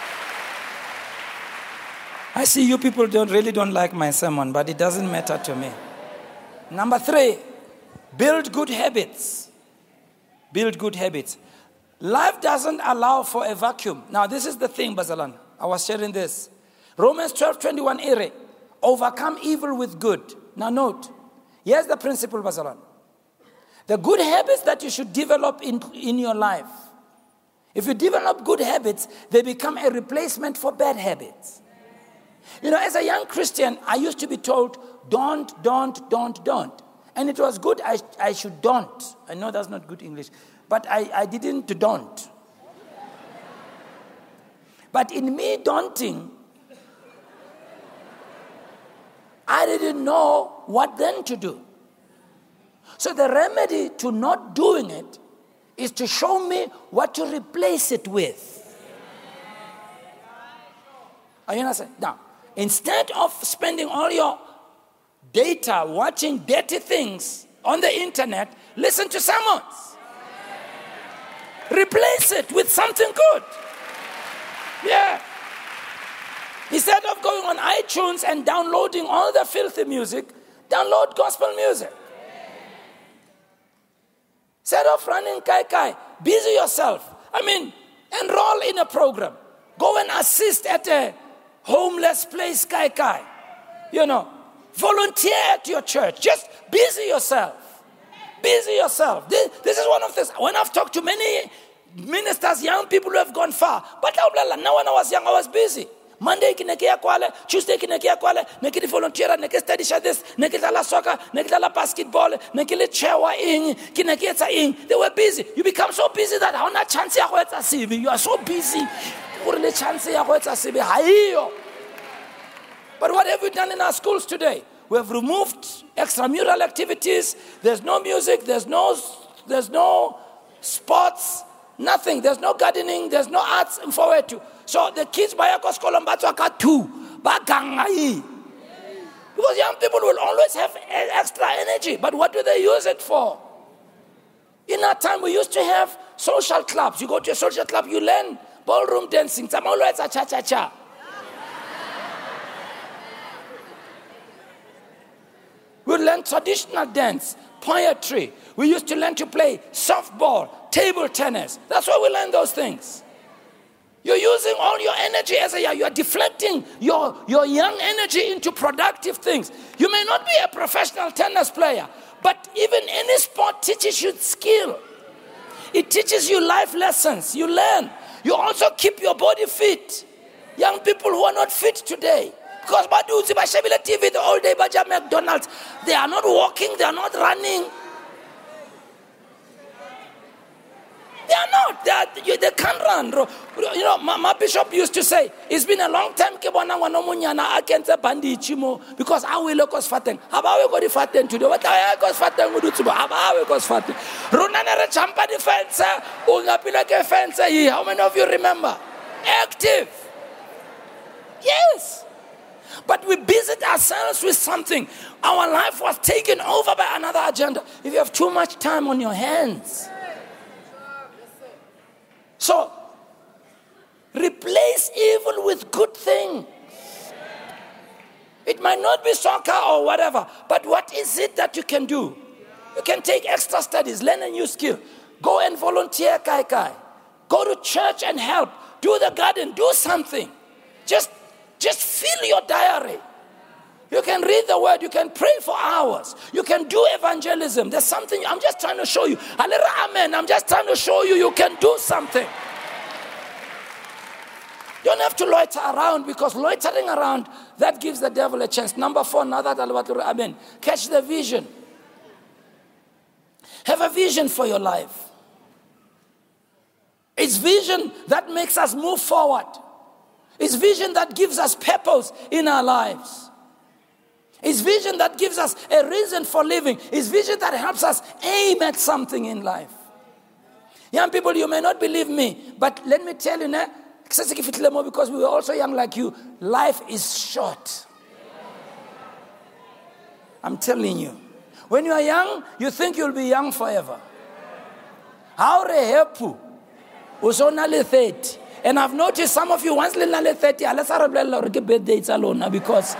I see you people really don't like my sermon, but it doesn't matter to me. Number 3, build good habits. Build good habits. Life doesn't allow for a vacuum. Now, this is the thing, Bazalan. I was sharing this. Romans 12:21 ere. Overcome evil with good. Now note, here's the principle, Bazalan. The good habits that you should develop in your life. If you develop good habits, they become a replacement for bad habits. You know, as a young Christian, I used to be told, don't. And it was good, I should don't. I know that's not good English. But I didn't don't. But in me daunting, I didn't know what then to do. So the remedy to not doing it is to show me what to replace it with. Are you understand? Now, instead of spending all your data watching dirty things on the internet, listen to sermons. Replace it with something good. Yeah. Instead of going on iTunes and downloading all the filthy music, download gospel music. Instead of running kai, busy yourself. I mean, enroll in a program. Go and assist at a homeless place kai. You know, volunteer at your church. Just busy yourself. Busy yourself. This is one of the... When I've talked to many ministers, young people who have gone far, but now when I was young, I was busy. Monday kinekia kwale, Tuesday kinekia kwale, nekili volunteer, neke study this, nekila soccer, nekila basketball, nekili chewa ing, kinekia ta ing. They were busy. You become so busy that hauna chance ya kwetsa sibi. You are so busy. Ure chance ya kwetsa sibi haiyo. But what have we done in our schools today? We have removed extramural activities. There's no music. There's no sports, nothing. There's no gardening, there's no arts forward to. So the kids by Kolombatwaka too. Because young people will always have extra energy. But what do they use it for? In our time, we used to have social clubs. You go to a social club, you learn ballroom dancing. Cha-cha-cha. We learn traditional dance, poetry. We used to learn to play softball, table tennis. That's why we learn those things. You're using all your energy as a young. You're deflecting your young energy into productive things. You may not be a professional tennis player, but even any sport teaches you skill. It teaches you life lessons. You learn. You also keep your body fit. Young people who are not fit today. Because TV the all day Baja McDonald's, they are not walking, they are not running. They are not. They can't run. You know, my bishop used to say, it's been a long time because I will look as fatten. How about we go to fatten today? What I go fatten would do to how about we go fatten? Runana champa defense, Ungapilake fence. How many of you remember? Active. Yes. But we busied ourselves with something. Our life was taken over by another agenda. If you have too much time on your hands. So, replace evil with good things. It might not be soccer or whatever, but what is it that you can do? You can take extra studies, learn a new skill, go and volunteer, kai. Go to church and help, do the garden, do something. Just fill your diary. You can read the word, you can pray for hours, you can do evangelism. There's something, I'm just trying to show you. Amen. I'm just trying to show you can do something. You don't have to loiter around, because loitering around, that gives the devil a chance. Number 4, amen. Catch the vision. Have a vision for your life. It's vision that makes us move forward. It's vision that gives us purpose in our lives. It's vision that gives us a reason for living. It's vision that helps us aim at something in life. Young people, you may not believe me, but let me tell you, because we were also young like you, life is short. I'm telling you. When you are young, you think you'll be young forever. How rehepu? Usonale 30. And I've noticed some of you, once you're 30, let's get birthdays alone because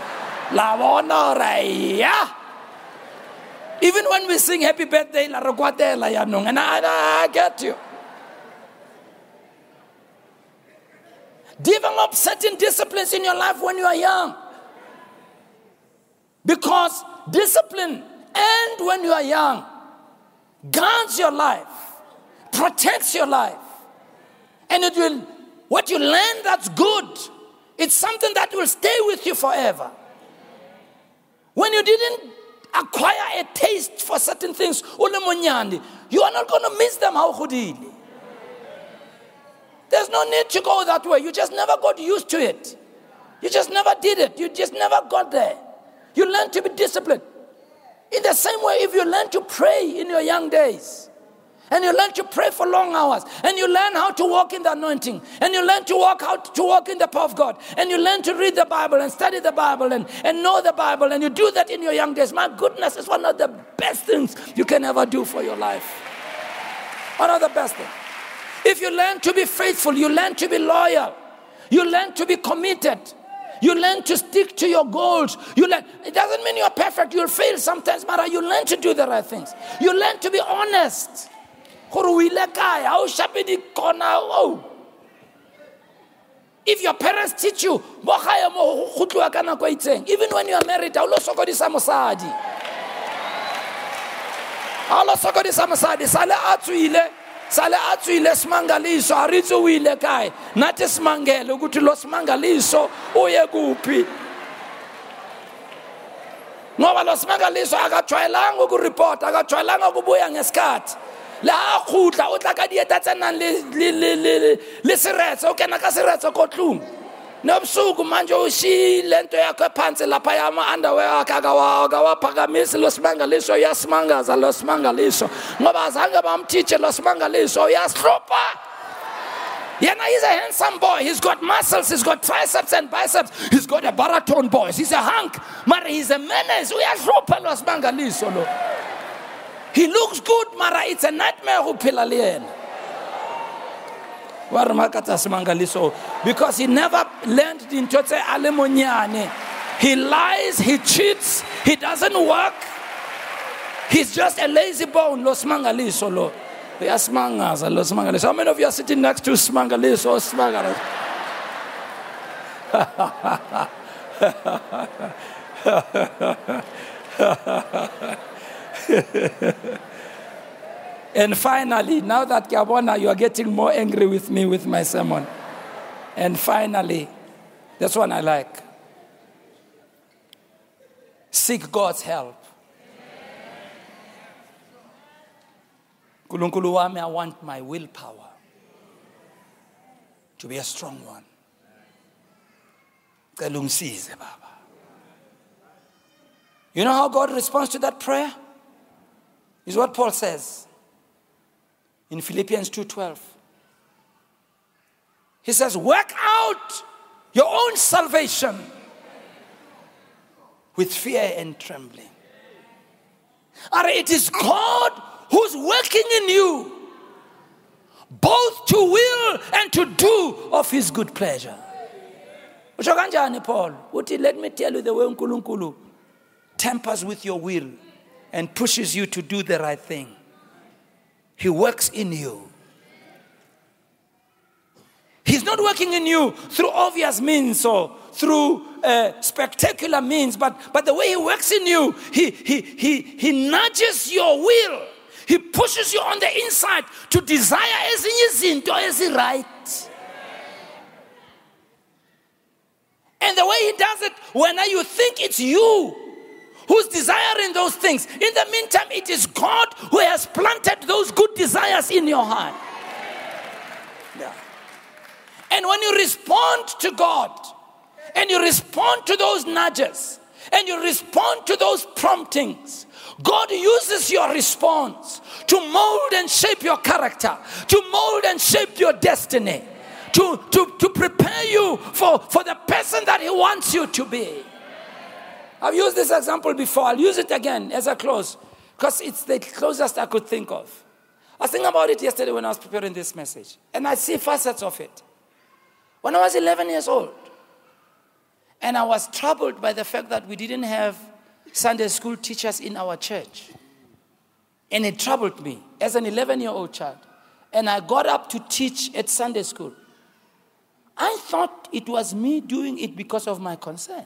even when we sing happy birthday, and I get you. Develop certain disciplines in your life when you are young. Because discipline, and when you are young, guards your life, protects your life. And it will, what you learn that's good, it's something that will stay with you forever. When you didn't acquire a taste for certain things, you are not going to miss them. There's no need to go that way. You just never got used to it. You just never did it. You just never got there. You learn to be disciplined. In the same way, if you learn to pray in your young days, and you learn to pray for long hours, and you learn how to walk in the anointing, and you learn to walk in the power of God, and you learn to read the Bible and study the Bible and know the Bible, and you do that in your young days, my goodness, it's one of the best things you can ever do for your life. One of the best things. If you learn to be faithful, you learn to be loyal, you learn to be committed, you learn to stick to your goals. It doesn't mean you're perfect. You'll fail sometimes, but you learn to do the right things. You learn to be honest. If your parents teach you, even when you are married, sale atswile smangaliso aritsuwile kai nathi simangele ukuthi lo smangaliso uye kuphi ngoba lo smangaliso akajwayelanga ukureport akajwayelanga ukubuya ngesikhathi la khutla o tla ka dieta tsa nang le seretse o kena ka seretse ko tlung Nobusuku manje ushile into yakho phansi lapha yama underwear akhe akawaphakamisi losimangaliso uyasimangaza losimangaliso ngoba azange bamteache losimangaliso uyasihlupha. Yena he's a handsome boy. He's got muscles. He's got triceps and biceps. He's got a baritone voice. He's a hunk. Mara, he's a menace. Uyashlupha losimangaliso lo. He looks good, mara it's a nightmare uphila liyena. Because he never learned into alemonyane. He lies, he cheats, he doesn't work. He's just a lazy bone. Lo smangaliso lo. Yasmangaza lo smangaliso. How many of you are sitting next to smangaliso or smangaliso? And finally, now that Kiabona, you are getting more angry with me with my sermon. And finally, that's one I like. Seek God's help. Nkulunkulu wami, I want my willpower to be a strong one. You know how God responds to that prayer? Is what Paul says in Philippians 2:12. He says, work out your own salvation with fear and trembling. It is God who's working in you, both to will and to do of his good pleasure. Paul, let me tell you the way uNkulunkulu tampers with your will and pushes you to do the right thing. He works in you. He's not working in you through obvious means or through spectacular means, but the way he works in you, he nudges your will. He pushes you on the inside to desire as right. And the way he does it, when you think it's you who's desiring those things, in the meantime, it is God who has planted those good desires in your heart. Yeah. And when you respond to God, and you respond to those nudges, and you respond to those promptings, God uses your response to mold and shape your character, to mold and shape your destiny, to prepare you for the person that he wants you to be. I've used this example before. I'll use it again as I close, because it's the closest I could think of. I was thinking about it yesterday when I was preparing this message, and I see facets of it. When I was 11 years old, and I was troubled by the fact that we didn't have Sunday school teachers in our church. And it troubled me as an 11-year-old child. And I got up to teach at Sunday school. I thought it was me doing it because of my concern.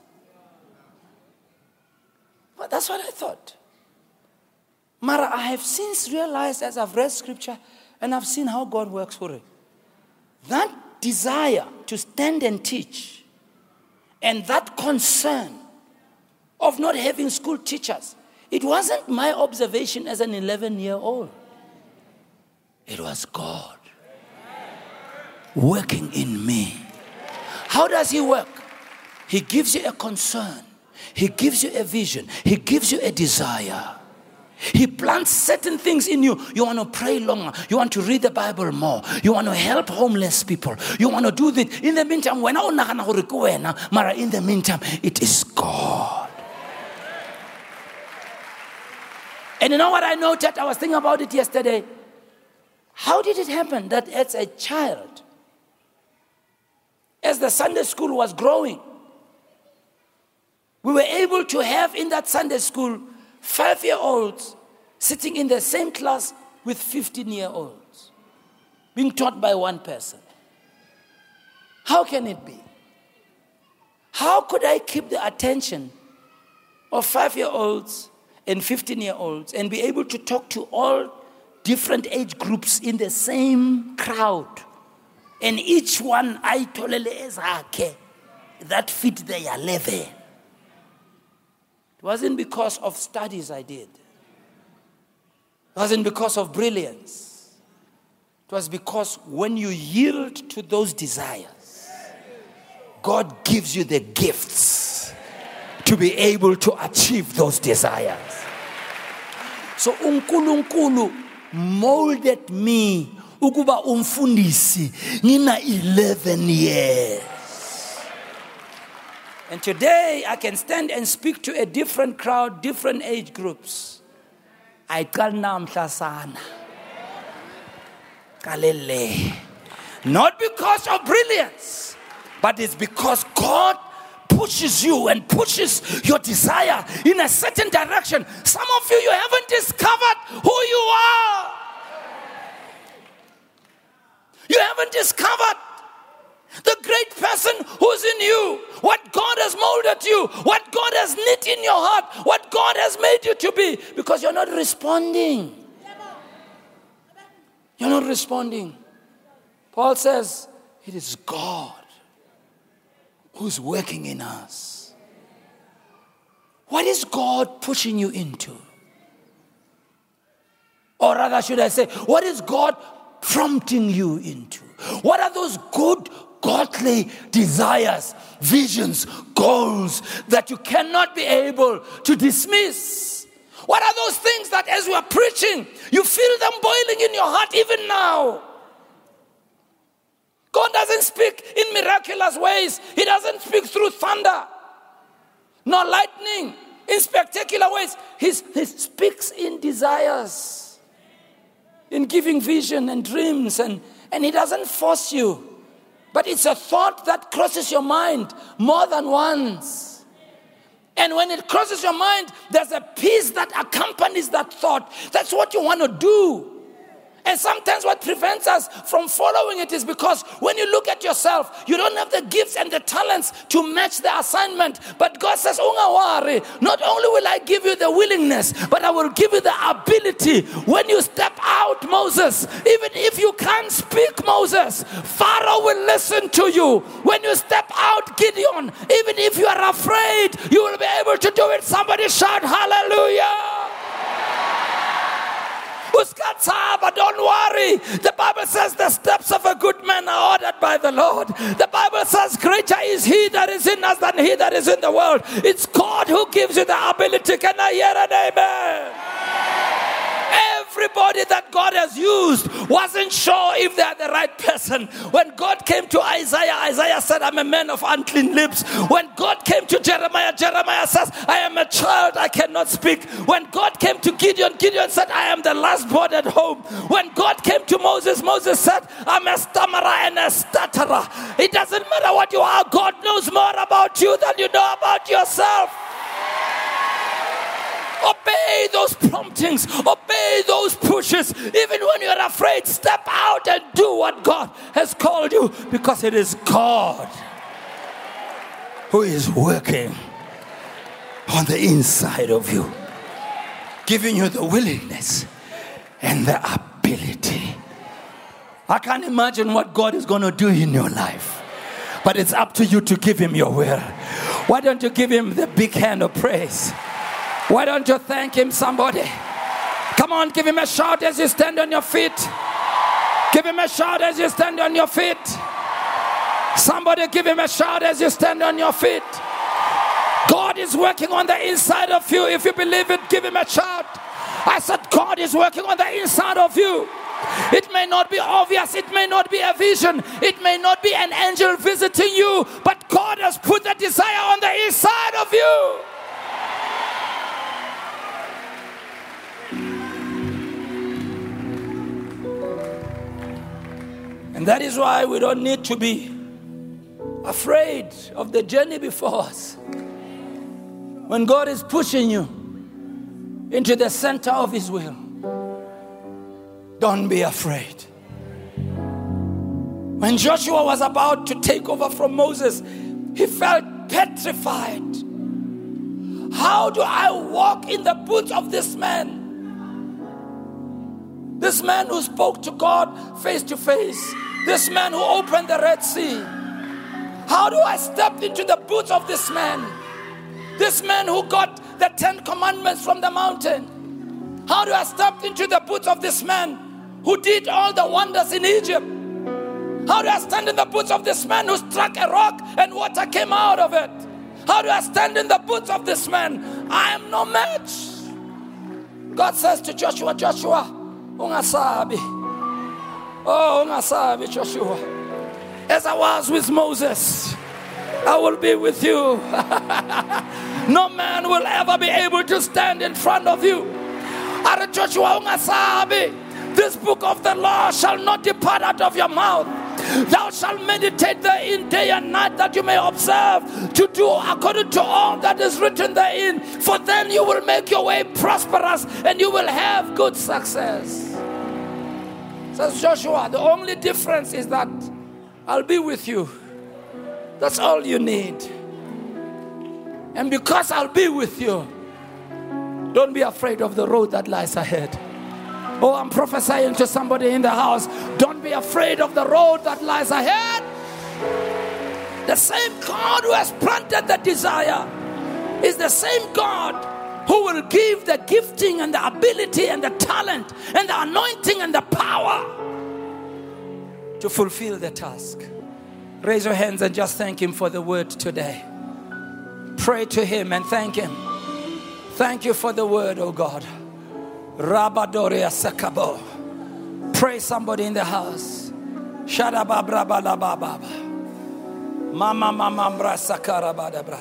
But that's what I thought. Mara, I have since realized as I've read scripture and I've seen how God works for it. That desire to stand and teach and that concern of not having school teachers, it wasn't my observation as an 11-year-old. It was God working in me. How does he work? He gives you a concern. He gives you a vision. He gives you a desire. He plants certain things in you. You want to pray longer. You want to read the Bible more. You want to help homeless people. You want to do this. In the meantime, in the meantime, it is God. And you know what I noted? I was thinking about it yesterday. How did it happen that as a child, as the Sunday school was growing, we were able to have in that Sunday school 5-year-olds sitting in the same class with 15-year-olds, being taught by one person? How can it be? How could I keep the attention of 5-year-olds and 15-year-olds and be able to talk to all different age groups in the same crowd? And each one, I tolele ezake, that fit their level. It wasn't because of studies I did. It wasn't because of brilliance. It was because when you yield to those desires, God gives you the gifts to be able to achieve those desires. So uNkulunkulu molded me ukuba umfundisi ngina 11 years. And today I can stand and speak to a different crowd, different age groups. I call namhla sana. Kalele. Not because of brilliance, but it's because God pushes you and pushes your desire in a certain direction. Some of you haven't discovered who you are. You haven't discovered the great person who's in you, what God has molded you, what God has knit in your heart, what God has made you to be, because you're not responding. You're not responding. Paul says, it is God who's working in us. What is God pushing you into? Or rather, should I say, what is God prompting you into? What are those good, godly desires, visions, goals that you cannot be able to dismiss? What are those things that as we are preaching, you feel them boiling in your heart even now? God doesn't speak in miraculous ways. He doesn't speak through thunder, nor lightning, in spectacular ways. He speaks in desires, in giving vision and dreams, and he doesn't force you. But it's a thought that crosses your mind more than once. And when it crosses your mind, there's a peace that accompanies that thought. That's what you want to do. And sometimes what prevents us from following it is because when you look at yourself, you don't have the gifts and the talents to match the assignment. But God says, "Ungawari, not only will I give you the willingness, but I will give you the ability." When you step out, Moses, even if you can't speak, Moses, Pharaoh will listen to you. When you step out, Gideon, even if you are afraid, you will be able to do it. Somebody shout hallelujah. But don't worry. The Bible says the steps of a good man are ordered by the Lord. The Bible says greater is he that is in us than he that is in the world. It's God who gives you the ability. Can I hear an amen? Everybody that God has used wasn't sure if they are the right person. When God came to Isaiah, Isaiah said, "I'm a man of unclean lips." When God came to Jeremiah, Jeremiah says, "I am a child, I cannot speak." When God came to Gideon, Gideon said, "I am the last born at home." When God came to Moses, Moses said, "I'm a stammerer and a stutterer." It doesn't matter what you are, God knows more about you than you know about yourself. Obey those promptings, obey those pushes. Even when you're afraid, step out and do what God has called you, because it is God who is working on the inside of you, giving you the willingness and the ability. I can't imagine what God is going to do in your life, but it's up to you to give him your will. Why don't you give him the big hand of praise? Why don't you thank him, somebody? Come on, give him a shout as you stand on your feet. Give him a shout as you stand on your feet. Somebody give him a shout as you stand on your feet. God is working on the inside of you. If you believe it, give him a shout. I said God is working on the inside of you. It may not be obvious, it may not be a vision, it may not be an angel visiting you, but God has put the desire on the inside of you. And that is why we don't need to be afraid of the journey before us. When God is pushing you into the center of his will, don't be afraid. When Joshua was about to take over from Moses, he felt petrified. How do I walk in the boots of this man? This man who spoke to God face to face. This man who opened the Red Sea. How do I step into the boots of this man? This man who got the 10 commandments from the mountain. How do I step into the boots of this man who did all the wonders in Egypt? How do I stand in the boots of this man who struck a rock and water came out of it? How do I stand in the boots of this man? I am no match. God says to Joshua, Joshua, ungasabi. Oh, ungasabi, Joshua. As I was with Moses, I will be with you. No man will ever be able to stand in front of you. Are Joshua ungasabi. This book of the law shall not depart out of your mouth. Thou shalt meditate therein day and night, that you may observe to do according to all that is written therein. For then you will make your way prosperous and you will have good success. Says Joshua, the only difference is that I'll be with you. That's all you need. And because I'll be with you, don't be afraid of the road that lies ahead. Oh, I'm prophesying to somebody in the house. Don't be afraid of the road that lies ahead. The same God who has planted the desire is the same God who will give the gifting and the ability and the talent and the anointing and the power to fulfill the task. Raise your hands and just thank Him for the word today. Pray to Him and thank Him. Thank you for the word, oh God. Rabadoria Sakabo. Pray somebody in the house. Shadababrabalababa. Mama Mamambra Sakarabadabra.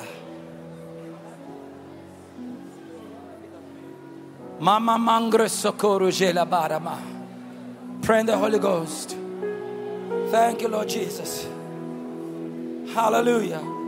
Mama Mangre Sokoru Jela Barama. Pray in the Holy Ghost. Thank you, Lord Jesus. Hallelujah.